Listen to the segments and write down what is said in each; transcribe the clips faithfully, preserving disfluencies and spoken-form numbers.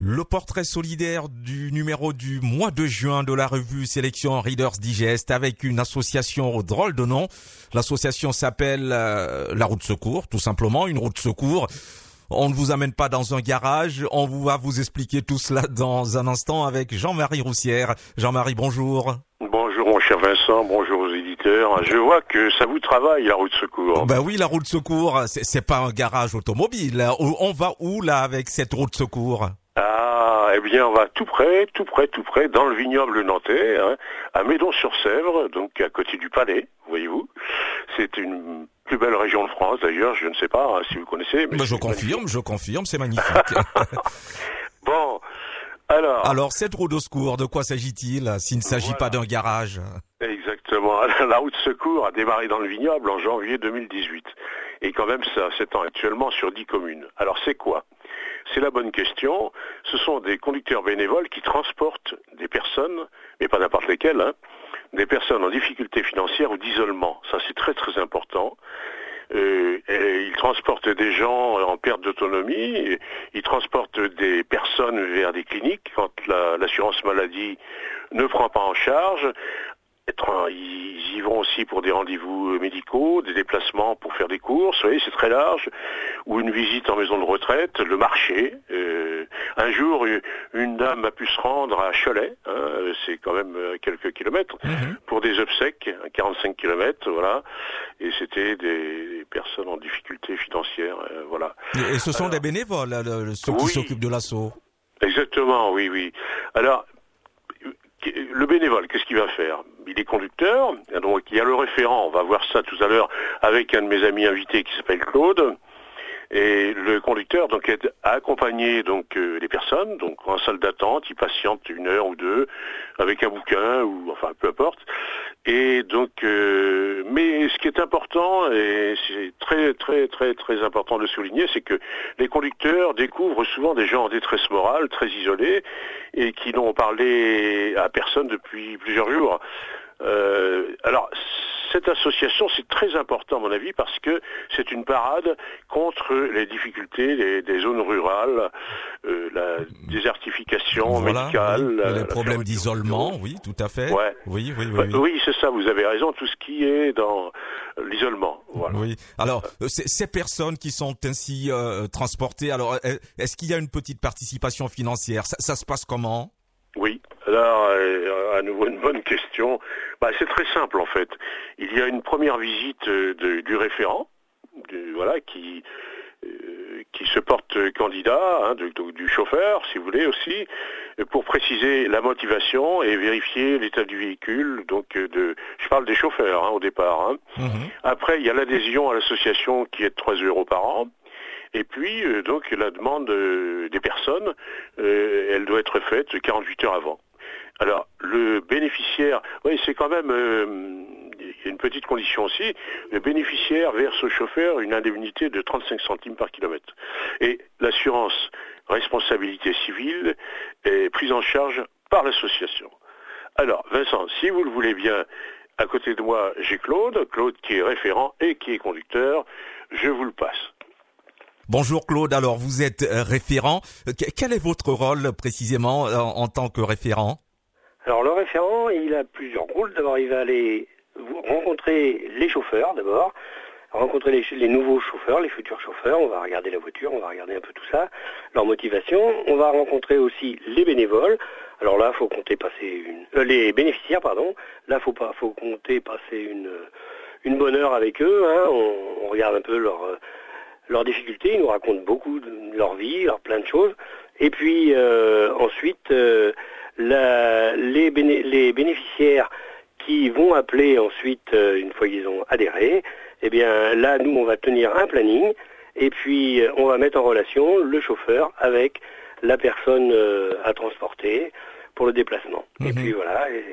Le portrait solidaire du numéro du mois de juin de la revue Sélection Readers Digest avec une association au drôle de nom. L'association s'appelle euh, la route secours, tout simplement, une route secours. On ne vous amène pas dans un garage, on va vous expliquer tout cela dans un instant avec Jean-Marie Roussière. Jean-Marie, bonjour. Bonjour mon cher Vincent, bonjour aux éditeurs. Je vois que ça vous travaille la route secours. Ben oui, la route secours, c'est, c'est pas un garage automobile. On va où là avec cette route secours? Ah, eh bien on va tout près, tout près, tout près, dans le vignoble nantais, hein, à Médon-sur-Sèvre, donc à côté du Palais, voyez-vous. C'est une plus belle région de France d'ailleurs, je ne sais pas hein, si vous connaissez. Mais ben je confirme, magnifique. je confirme, c'est magnifique. Bon, alors... Alors cette route de secours, de quoi s'agit-il s'il ne s'agit voilà. pas d'un garage? Exactement, la route secours a démarré dans le vignoble en janvier deux mille dix-huit. Et quand même ça s'étend actuellement sur dix communes. Alors c'est quoi ? C'est la bonne question. Ce sont des conducteurs bénévoles qui transportent des personnes, mais pas n'importe lesquelles, hein, des personnes en difficulté financière ou d'isolement. Ça, c'est très très important. Euh, et ils transportent des gens en perte d'autonomie, ils transportent des personnes vers des cliniques quand la, l'assurance maladie ne prend pas en charge. Ils y vont aussi pour des rendez-vous médicaux, des déplacements pour faire des courses, vous voyez, c'est très large, ou une visite en maison de retraite, le marché. Euh, un jour, une dame a pu se rendre à Cholet, hein, c'est quand même quelques kilomètres, mmh. pour des obsèques, quarante-cinq kilomètres, voilà, et c'était des personnes en difficulté financière, euh, voilà. Et ce sont Alors, des bénévoles, le, ceux qui oui, s'occupent de l'assaut. Exactement, oui, oui. Alors, le bénévole, qu'est-ce qu'il va faire? Il est conducteur, donc il y a le référent, on va voir ça tout à l'heure avec un de mes amis invités qui s'appelle Claude. Et le conducteur donc aide à accompagner donc euh, les personnes, donc en salle d'attente, il patiente une heure ou deux avec un bouquin ou enfin peu importe. Et donc, euh, mais ce qui est important et c'est très très très très important de souligner, c'est que les conducteurs découvrent souvent des gens en détresse morale, très isolés et qui n'ont parlé à personne depuis plusieurs jours. Euh, alors, cette association, c'est très important à mon avis parce que c'est une parade contre les difficultés des, des zones rurales, euh, la désertification voilà, médicale, oui. la, les la problèmes d'isolement, oui, tout à fait. Ouais. Oui, oui, oui. Bah, oui. oui, c'est ça, vous avez raison, tout ce qui est dans l'isolement. Voilà. Oui. Alors, ces personnes qui sont ainsi euh, transportées, alors, est-ce qu'il y a une petite participation financière? Ça, ça se passe comment? Oui, alors euh, à nouveau une bonne question. Bah, c'est très simple en fait. Il y a une première visite de, du référent, de, voilà, qui euh, qui se porte candidat, hein, de, de, du chauffeur, si vous voulez aussi, pour préciser la motivation et vérifier l'état du véhicule. Donc, de, je parle des chauffeurs hein, au départ. Hein. Mmh. Après, il y a l'adhésion à l'association qui est de trois euros par an. Et puis, euh, donc, la demande euh, des personnes, euh, elle doit être faite quarante-huit heures avant. Alors, le bénéficiaire, oui, c'est quand même, euh, il y a une petite condition aussi, le bénéficiaire verse au chauffeur une indemnité de trente-cinq centimes par kilomètre. Et l'assurance responsabilité civile est prise en charge par l'association. Alors, Vincent, si vous le voulez bien, à côté de moi, j'ai Claude, Claude qui est référent et qui est conducteur, je vous le passe. Bonjour Claude, alors vous êtes référent. Quel est votre rôle précisément en, en tant que référent? Alors le référent, il a plusieurs rôles. D'abord, il va aller rencontrer les chauffeurs d'abord, rencontrer les, les nouveaux chauffeurs, les futurs chauffeurs. On va regarder la voiture, on va regarder un peu tout ça, leur motivation. On va rencontrer aussi les bénévoles. Alors là, faut compter passer une, euh, les bénéficiaires, pardon. Là, faut pas, faut compter passer une une bonne heure avec eux. Hein. On, on regarde un peu leur leurs difficultés, ils nous racontent beaucoup de leur vie, leur plein de choses. Et puis euh, ensuite, euh, la, les, béné- les bénéficiaires qui vont appeler ensuite, euh, une fois qu'ils ont adhéré, eh bien là, nous, on va tenir un planning et puis on va mettre en relation le chauffeur avec la personne euh, à transporter pour le déplacement. Mmh. Et puis voilà, et,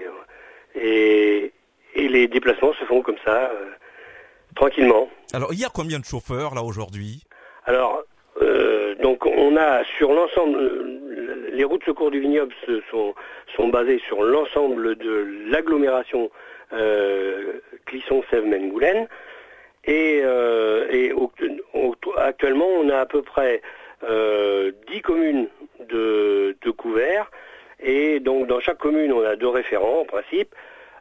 et, et les déplacements se font comme ça, euh, tranquillement. Alors, il y a combien de chauffeurs, là, aujourd'hui? Alors, euh, donc, on a sur l'ensemble, euh, les routes secours du vignoble se, sont, sont basées sur l'ensemble de l'agglomération euh, Clisson-Sèvres-Maine-Goulaine. Et, euh, et au, au, actuellement, on a à peu près euh, dix communes de, de couverts. Et donc dans chaque commune, on a deux référents en principe.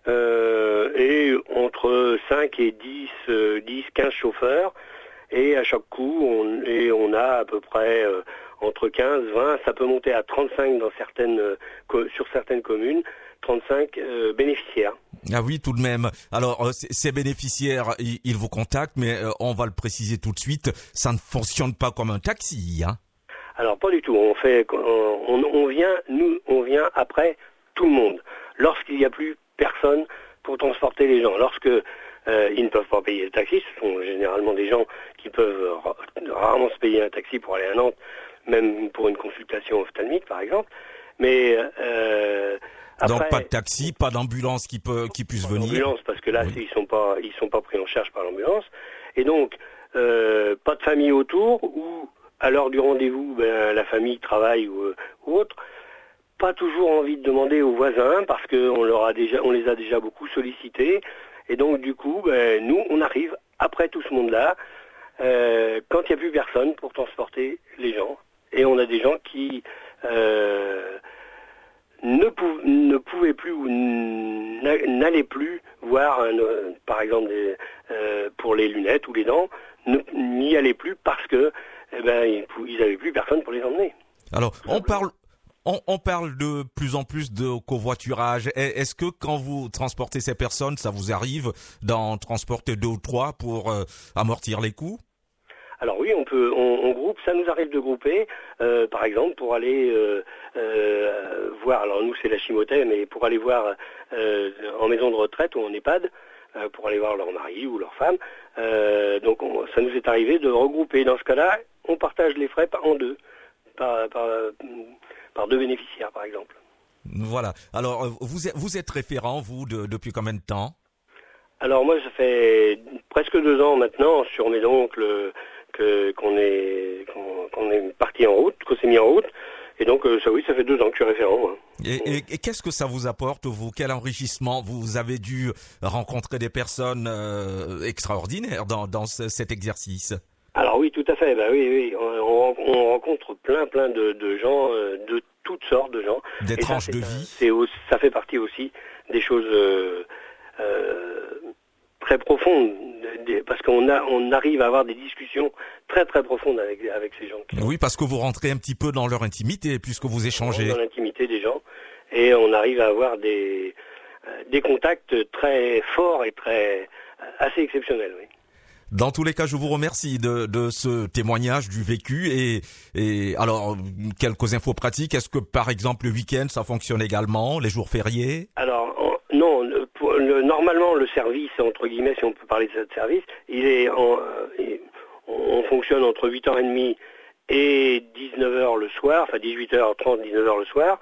Euh, et entre cinq et dix, euh, dix, quinze chauffeurs. Et à chaque coup, on, et on a à peu près euh, entre quinze, vingt, ça peut monter à trente-cinq dans certaines, euh, co- sur certaines communes, trente-cinq euh, bénéficiaires. Ah oui, tout de même. Alors, euh, c- ces bénéficiaires, ils, ils vous contactent, mais euh, on va le préciser tout de suite, ça ne fonctionne pas comme un taxi, hein. Alors pas du tout. On fait, on, on vient, nous, on vient après tout le monde. Lorsqu'il n'y a plus personne pour transporter les gens, lorsque Euh, ils ne peuvent pas payer le taxi, ce sont généralement des gens qui peuvent ra- rarement se payer un taxi pour aller à Nantes, même pour une consultation ophtalmique par exemple. Mais euh, après, donc pas de taxi, pas d'ambulance qui peut qui puisse pas venir. d'ambulance parce que là Oui. ils sont pas ils sont pas pris en charge par l'ambulance. Et donc euh, pas de famille autour ou à l'heure du rendez-vous ben, la famille travaille ou, ou autre. Pas toujours envie de demander aux voisins parce qu'on leur a déjà on les a déjà beaucoup sollicités. Et donc, du coup, ben, nous, on arrive, après tout ce monde-là, euh, quand il n'y a plus personne pour transporter les gens. Et on a des gens qui euh, ne, pou- ne pouvaient plus ou n'a- n'allaient plus voir, un, euh, par exemple, des, euh, pour les lunettes ou les dents, ne- n'y allaient plus parce que eh ben, ils n'avaient plus personne pour les emmener. Alors, on parle On, on parle de plus en plus de covoiturage. Est-ce que quand vous transportez ces personnes, ça vous arrive d'en transporter deux ou trois pour euh, amortir les coûts? Alors oui, on peut, on, on groupe, ça nous arrive de grouper, euh, par exemple pour aller euh, euh, voir, alors nous c'est la Chimotée, mais pour aller voir euh, en maison de retraite ou en EHPAD, euh, pour aller voir leur mari ou leur femme, euh, donc on, ça nous est arrivé de regrouper. Dans ce cas-là, on partage les frais par, en deux, par, par, par deux bénéficiaires par exemple. Voilà. Alors vous êtes, vous êtes référent, vous, de, depuis combien de temps? Alors moi, ça fait presque deux ans maintenant sur mes oncles que qu'on est qu'on, qu'on est parti en route, qu'on s'est mis en route, et donc euh, ça oui, ça fait deux ans que je suis référent. Moi. Et, et, et qu'est-ce que ça vous apporte, vous? Quel enrichissement? Vous avez dû rencontrer des personnes euh, extraordinaires dans, dans ce, cet exercice. Alors oui, tout à fait. Bah oui, oui, on, on rencontre plein, plein de, de gens, euh, de toutes sortes de gens. Des et tranches ça, de c'est, vie. C'est, ça fait partie aussi des choses euh, euh, très profondes, des, parce qu'on a, on arrive à avoir des discussions très, très profondes avec, avec ces gens. Oui, parce que vous rentrez un petit peu dans leur intimité, puisque vous échangez. Dans l'intimité des gens, et on arrive à avoir des, euh, des contacts très forts et très assez exceptionnels. Oui. Dans tous les cas, je vous remercie de, de ce témoignage du vécu et, et alors quelques infos pratiques. Est-ce que par exemple le week-end ça fonctionne également, les jours fériés? Alors en, non, le, pour, le, normalement le service entre guillemets, si on peut parler de ce service, il est en, euh, on fonctionne entre huit heures trente et dix-neuf heures le soir, enfin dix-huit heures trente, dix-neuf heures le soir.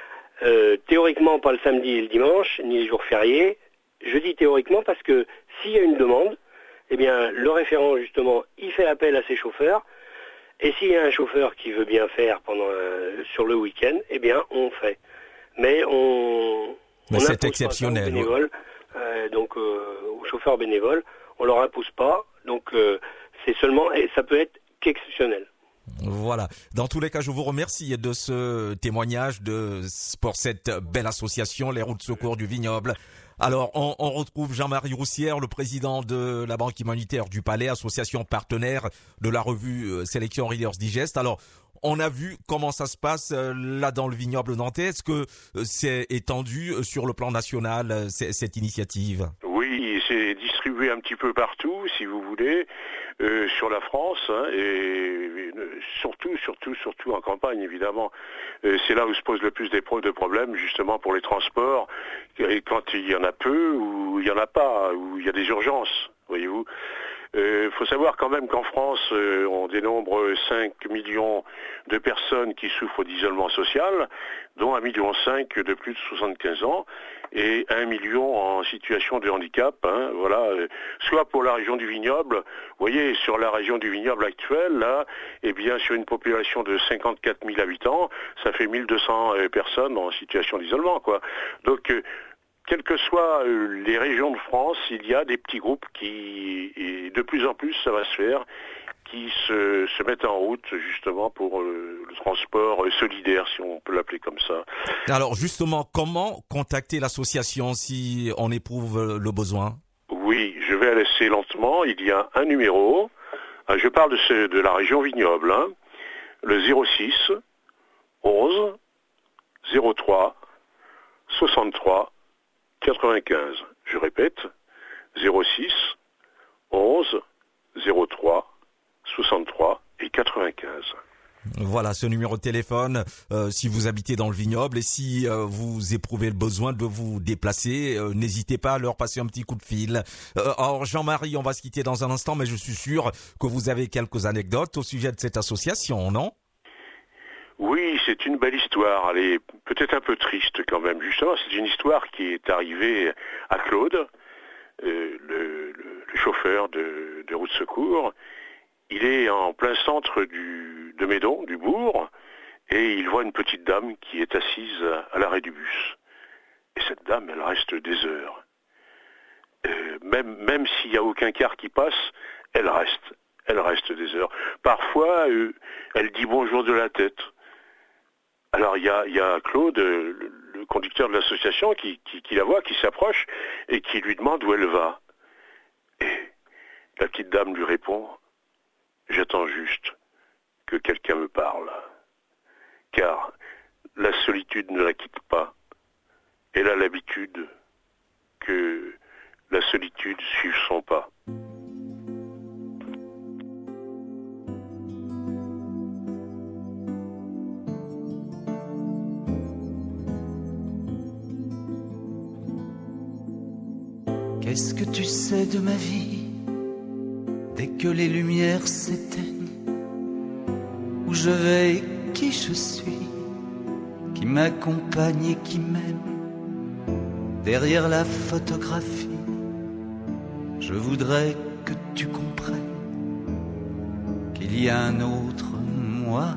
Euh, théoriquement pas le samedi et le dimanche, ni les jours fériés. Je dis théoriquement parce que s'il y a une demande, eh bien, le référent, justement, il fait appel à ses chauffeurs. Et s'il y a un chauffeur qui veut bien faire pendant un, sur le week-end, eh bien, on fait. Mais on... Mais on c'est exceptionnel. Aux bénévoles, euh, donc, euh, aux chauffeurs bénévoles, on leur impose pas. Donc, euh, c'est seulement... Et ça peut être qu'exceptionnel. Voilà. Dans tous les cas, je vous remercie de ce témoignage de, pour cette belle association, les Roues de Secours du Vignoble. Alors, on, on retrouve Jean-Marie Roussière, le président de la Banque humanitaire du Palais, association partenaire de la revue Sélection Reader's Digest. Alors, on a vu comment ça se passe là dans le vignoble nantais. Est-ce que c'est étendu sur le plan national, cette initiative? Oui, c'est distribué un petit peu partout, si vous voulez, euh, sur la France, hein, et, et surtout, surtout, surtout en campagne, évidemment. Euh, c'est là où se posent le plus des pro- de problèmes, justement, pour les transports, et quand il y en a peu, ou il y en a pas, ou il y a des urgences, voyez-vous. Il euh, faut savoir quand même qu'en France, euh, on dénombre cinq millions de personnes qui souffrent d'isolement social, dont un virgule cinq million de plus de soixante-quinze ans, et un million en situation de handicap. Hein, voilà, euh, soit pour la région du Vignoble, vous voyez, sur la région du Vignoble actuelle, là, eh bien, sur une population de cinquante-quatre mille habitants, ça fait mille deux cents euh, personnes en situation d'isolement, quoi. Donc, euh, quelles que soient euh, les régions de France, il y a des petits groupes qui, et de plus en plus, ça va se faire, qui se, se mettent en route justement pour euh, le transport euh, solidaire, si on peut l'appeler comme ça. Alors justement, comment contacter l'association si on éprouve le besoin? Oui, je vais aller assez lentement. Il y a un numéro. Je parle de, ce, de la région Vignoble. Hein. Le zéro six onze zéro trois soixante-trois quatre-vingt-quinze. Je répète, zéro six onze zéro trois soixante-trois et quatre-vingt-quinze. Voilà ce numéro de téléphone euh, si vous habitez dans le vignoble et si euh, vous éprouvez le besoin de vous déplacer, euh, n'hésitez pas à leur passer un petit coup de fil. Euh, alors Jean-Marie, on va se quitter dans un instant, mais je suis sûr que vous avez quelques anecdotes au sujet de cette association, non? Oui, c'est une belle histoire. Elle est peut-être un peu triste quand même. Justement, c'est une histoire qui est arrivée à Claude, euh, le, le, le chauffeur de, de route secours. Il est en plein centre du, de Médon, du bourg, et il voit une petite dame qui est assise à, à l'arrêt du bus. Et cette dame, elle reste des heures. Euh, même même s'il n'y a aucun car qui passe, elle reste. Elle reste des heures. Parfois, euh, elle dit bonjour de la tête. Alors il y a, y a Claude, le, le conducteur de l'association, qui, qui, qui la voit, qui s'approche et qui lui demande où elle va. Et la petite dame lui répond: j'attends juste que quelqu'un me parle, car la solitude ne la quitte pas. Elle a l'habitude que la solitude suive son pas. Qu'est-ce que tu sais de ma vie dès que les lumières s'éteignent? Où je vais et qui je suis, qui m'accompagne et qui m'aime? Derrière la photographie, je voudrais que tu comprennes qu'il y a un autre moi.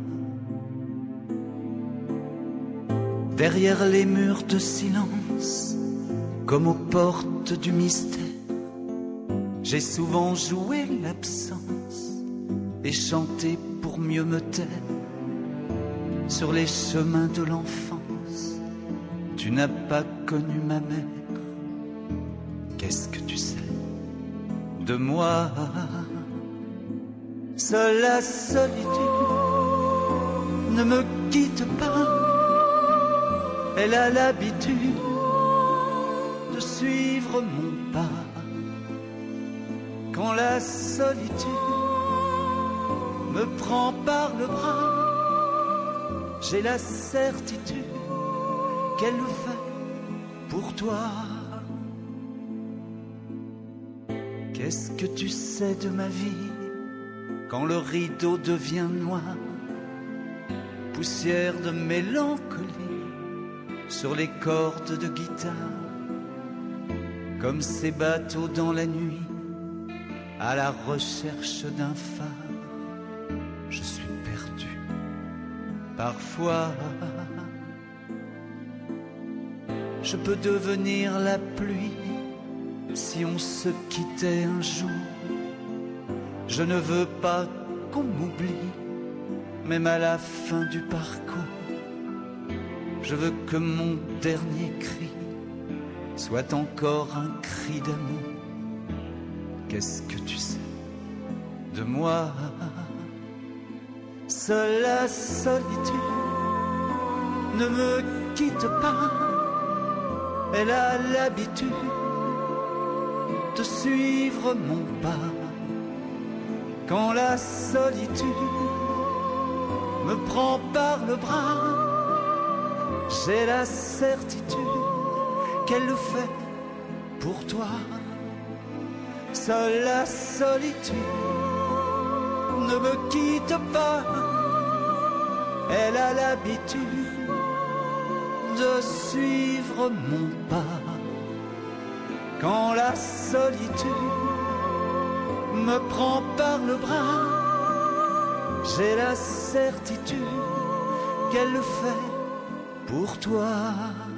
Derrière les murs de silence, comme aux portes du mystère, j'ai souvent joué l'absence et chanté pour mieux me taire. Sur les chemins de l'enfance, tu n'as pas connu ma mère. Qu'est-ce que tu sais de moi? Seule la solitude ne me quitte pas. Elle a l'habitude de suivre mon pas. Quand la solitude me prend par le bras, j'ai la certitude qu'elle le fait pour toi. Qu'est-ce que tu sais de ma vie quand le rideau devient noir? Poussière de mélancolie sur les cordes de guitare, comme ces bateaux dans la nuit à la recherche d'un phare. Je suis perdu parfois. Je peux devenir la pluie si on se quittait un jour. Je ne veux pas qu'on m'oublie, même à la fin du parcours. Je veux que mon dernier cri soit encore un cri d'amour. Qu'est-ce que tu sais de moi? Seule la solitude ne me quitte pas. Elle a l'habitude de suivre mon pas. Quand la solitude me prend par le bras, j'ai la certitude qu'elle le fait pour toi. Seule la solitude ne me quitte pas. Elle a l'habitude de suivre mon pas. Quand la solitude me prend par le bras, j'ai la certitude qu'elle le fait pour toi.